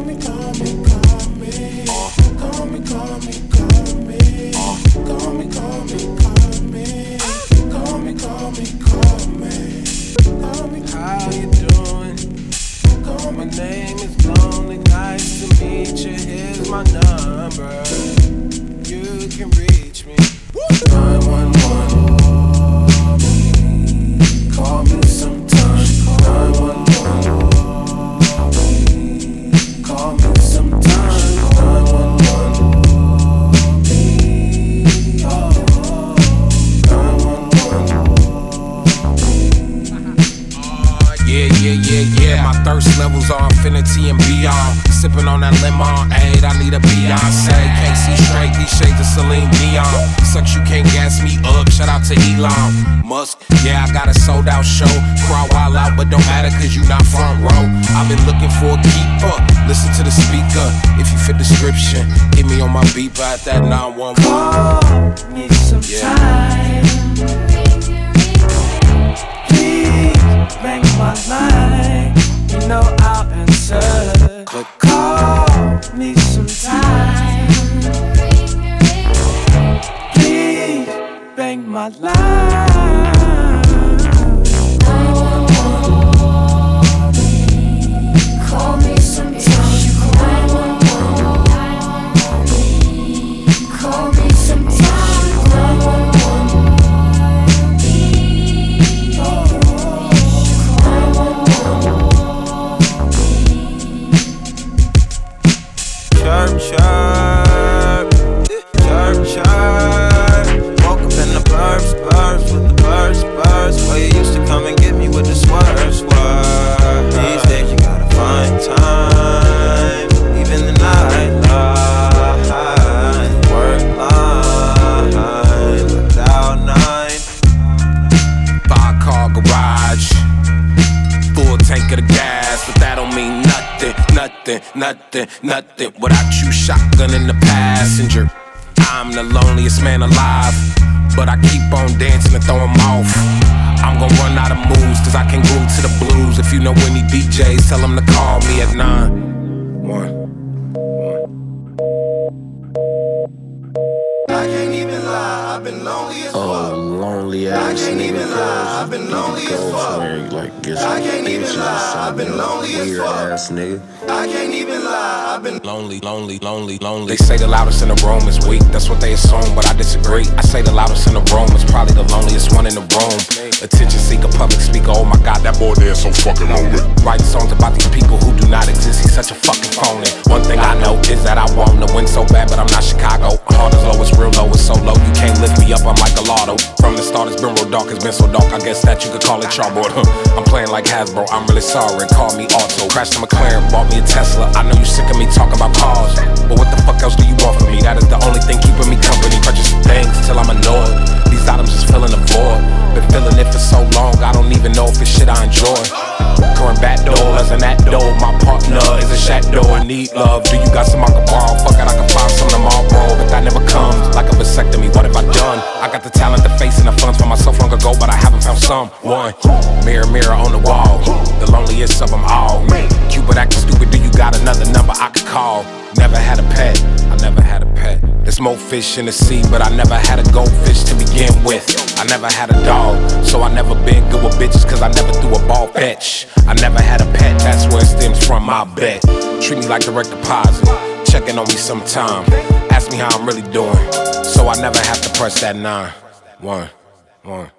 How you doing? My name is Lonely. Nice to meet you. Here's my number. You can reach me. 911. Call me sometime. 911. Call me sometime. 911. Yeah. My thirst levels are infinity and beyond. Sipping on that lemonade, I need a Beyonce. Can't see straight, these shades of Celine Dion. Sucks, you can't gas me up, shout out to Elon Musk. Yeah, I got a sold out show. Crowd wild out, but don't matter cause you not front row. I've been looking for a keeper, listen to the speaker. If you fit description, hit me on my beeper at that 911. Call me sometime. Ring my line, you know I'll answer. But call me sometime. Please bang my line. Call me sometime. Call me sometime. Chirp. Woke up in the burbs with the birds. Where you used to come and get me with the swerve. These days you gotta find time, even the night line, work line, looked out 9. 5-car garage, full tank of the gas, but that don't mean nothing without you, shotgun in the passenger. I'm the loneliest man alive, but I keep on dancing and throw 'em off. I'm gon' run out of moves, cause I can groove to the blues. If you know any DJs, tell them to call me at 911. I can't even lie, I've been lonely as fuck. Oh, lonely ass I can't nigga. even lie, I've been lonely as fuck. Like, get I some can't even bitches or lie, I've been something. lonely as Weird fuck. ass nigga. I can't even lie, I've been Lonely. They say the loudest in the room is weak, that's what they assume, but I disagree. I say the loudest in the room is probably the loneliest one in the room. Attention seeker, public speaker, oh my god, that boy there is so fucking lonely. Writing songs about these people who do not exist, he's such a fucking phony. One thing I know is that I want to win so bad, but I'm not Chicago. Heart is low, it's real low, it's so low, you can't lift me up, I'm like a lotto. From the start it's been real dark, it's been so dark, I guess that you could call it chalkboard. I'm playing like Hasbro, I'm really sorry, call me Auto. Crashed a McLaren, bought me a Tesla, I know you sick of me talking about cars, but what the fuck else do you want from me? That is the only thing keeping me company. Purchase things till I'm annoyed. These items just filling the void. Been feeling it for so long, I don't even know if it's shit I enjoy. Current back door, as in that door. My partner is a shadow and need love. Do you got some I can borrow? Fuck it, I can find some tomorrow, but that never comes. Like a vasectomy, what have I done? I got the talent, the face, and the funds for myself long ago, but I haven't found someone. Mirror, mirror on the wall, the loneliest of them all. Cupid acting stupid, do you got another number I could call? Never had a pet, I never had a pet. There's more fish in the sea, but I never had a goldfish to begin with. I never had a dog, so I never been good with bitches, cause I never threw a ball fetch. I never had a pet, that's where it stems from, I bet. Treat me like direct deposit, checking on me sometime. Ask me how I'm really doing, so I never have to press that 911.